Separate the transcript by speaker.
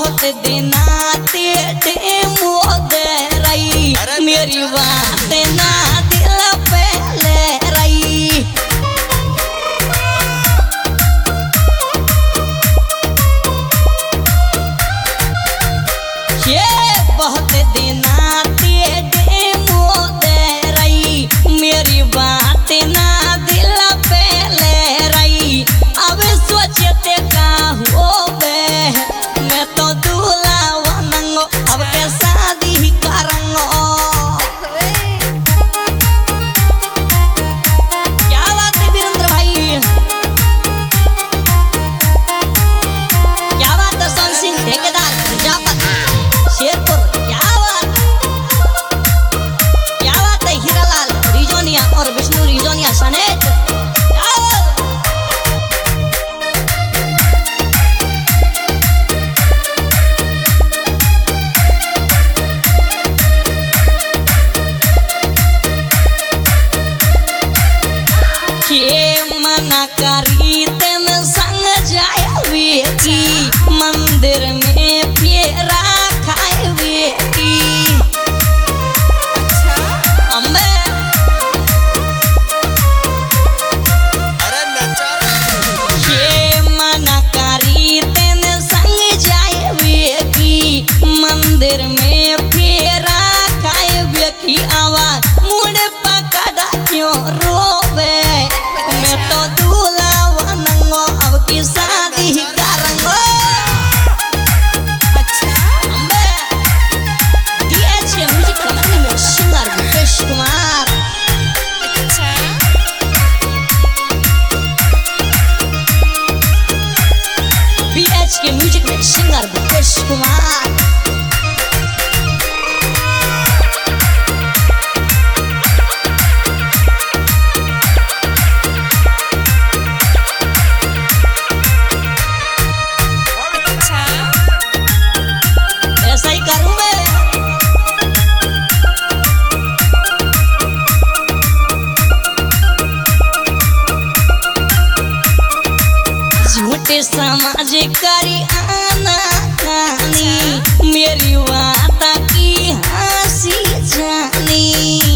Speaker 1: बहुत दिन आते डेमो दे रही मेरी बात ना दिल पे ले रही। ये बहुत दिन आते डेमो दे रही मेरी बात ना दिल पे ले रही। अब सोचते का हो बे मैं तो दूल्हा बनूंगा अब के शादी करूंगा। क्या बात है वीरेंद्र भाई, क्या बात है सोन सिंह ठेकेदार प्रजापति शेरपुर, क्या बात है हीरालाल रिजोनिया और विष्णु रिजोनिया सनेत। मना करी तेन संग जाए की मंदिर में फेरा खाए की। अम्बे ये मना करी तेन संग जाए की मंदिर में फेरा खाए की। आवाज मुड़ पकड़ा क्यों रोवे मैं तो दूल्हा बनूंगा अब की शादी करूंगा। अच्छा अम्बे DH म्यूजिक कंपनी में सिंगर मुकेश कुमार। अच्छा BH के म्यूजिक में सिंगर मुकेश कुमार। ऐसा ही करूं मैं। झूठे समाज करी आना कानी मेरी बात की हंसी जानी।